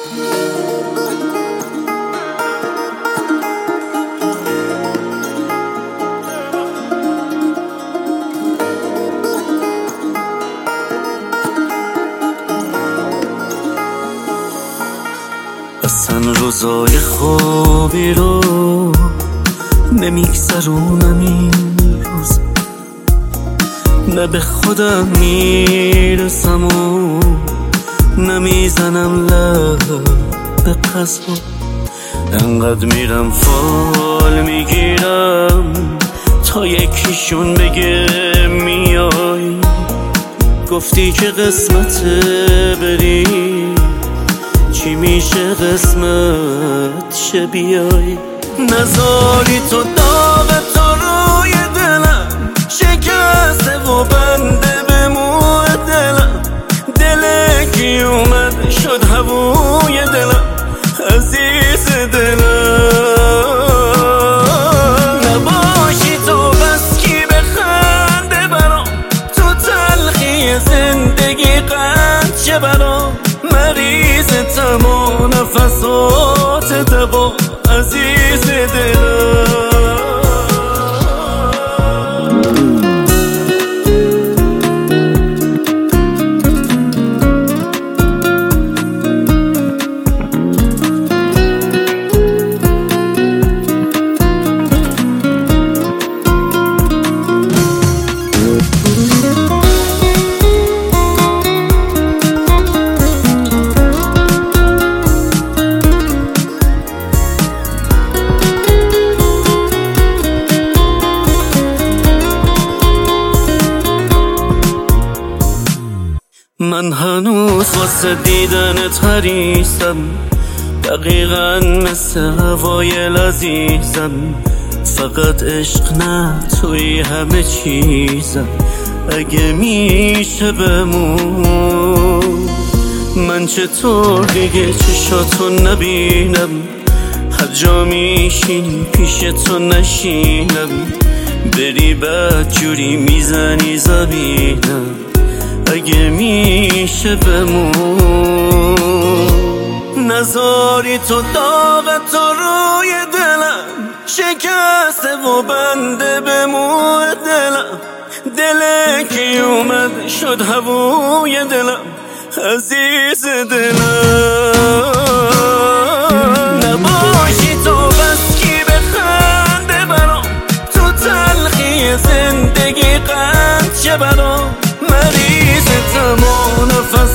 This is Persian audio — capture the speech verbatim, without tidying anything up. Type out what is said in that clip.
اصلا روزای خوبی رو نمیگذرونم این روز، نه به خودم میرسم و نمیزنم لب به قصد، انقدر میرم فال میگیرم تا یکیشون بگه میای. گفتی که قسمته بری، چی میشه قسمت شه بیای. نذاری تو داغ تو روی دلم شکسته و بنده به موی دلم، دل کی اومد شد هووی دلم عزیز دلم. نباشی تو بس کی بخنده برام، تو تلخی زندگی قند شه برام. مریض تمام نفسات دوا عزیز دلم. من هنوز واسه دیدنت حریصم، دقیقا مثل هوای لذیذم. فقط عشق نه توی همه چیزم، اگه میشه بمون. من چطور دیگه چشاتو نبینم، هر جا میشینی پیش تو نشینم. بری بد جوری میزنی زبینم، اگه میشه بمون. نذاری تو داغ تو روی دلم شکسته و بنده به موی دلم، دل کی اومد شد هووی دلم عزیز دلم. نباشی تو بس کی بخنده برام، تو تلخی زندگی قند شه برام. مریض تمام نفس